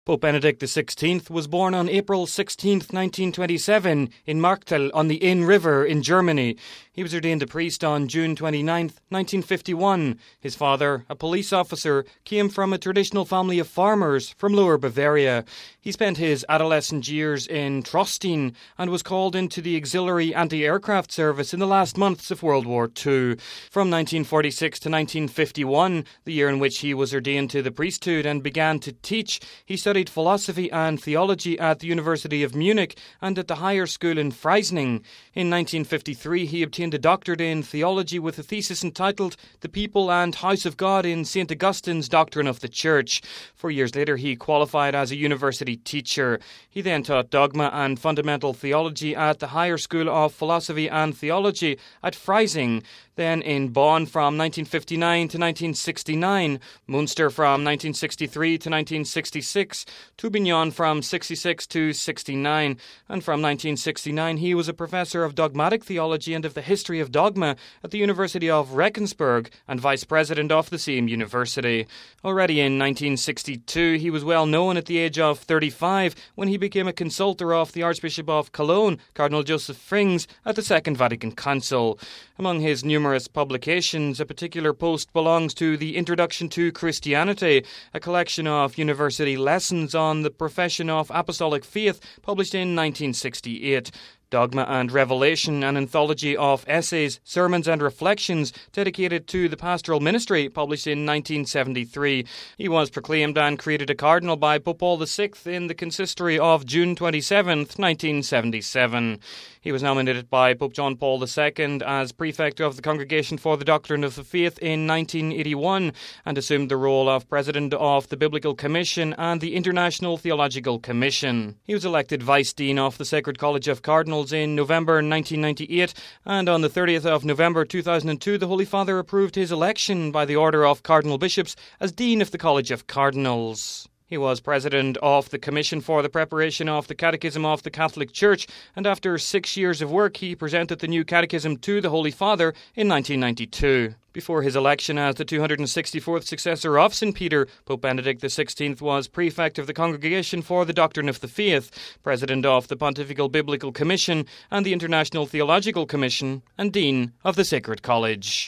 Pope Benedict XVI was born on April 16, 1927 in Marktal on the Inn River in Germany. He was ordained a priest on June 29, 1951. His father, a police officer, came from a traditional family of farmers from Lower Bavaria. He spent his adolescent years in Trostin and was called into the auxiliary anti-aircraft service in the last months of World War II. From 1946 to 1951, the year in which he was ordained to the priesthood and began to teach, he studied philosophy and theology at the University of Munich and at the Higher School in Freising. In 1953, he obtained a doctorate in theology with a thesis entitled The People and House of God in St. Augustine's Doctrine of the Church. 4 years later, he qualified as a university teacher. He then taught dogma and fundamental theology at the Higher School of Philosophy and Theology at Freising, then in Bonn from 1959 to 1969, Munster from 1963 to 1966, Tübingen from 66 to 69, and from 1969 he was a professor of dogmatic theology and of the history of dogma at the University of Regensburg and vice president of the same university. Already in 1962 he was well known at the age of 35 when he became a consultor of the Archbishop of Cologne, Cardinal Joseph Frings, at the Second Vatican Council. Among his numerous publications, a particular post belongs to The Introduction to Christianity, a collection of university lessons on the profession of apostolic faith published in 1968. Dogma and Revelation, an anthology of essays, sermons and reflections dedicated to the pastoral ministry, published in 1973. He was proclaimed and created a cardinal by Pope Paul VI in the consistory of June 27, 1977. He was nominated by Pope John Paul II as prefect of the Congregation for the Doctrine of the Faith in 1981 and assumed the role of president of the Biblical Commission and the International Theological Commission. He was elected vice dean of the Sacred College of Cardinals in November 1998, and on the 30th of November 2002 the Holy Father approved his election by the Order of Cardinal Bishops as Dean of the College of Cardinals. He was president of the Commission for the Preparation of the Catechism of the Catholic Church, and after 6 years of work he presented the new catechism to the Holy Father in 1992. Before his election as the 264th successor of St. Peter, Pope Benedict XVI was prefect of the Congregation for the Doctrine of the Faith, president of the Pontifical Biblical Commission and the International Theological Commission, and dean of the Sacred College.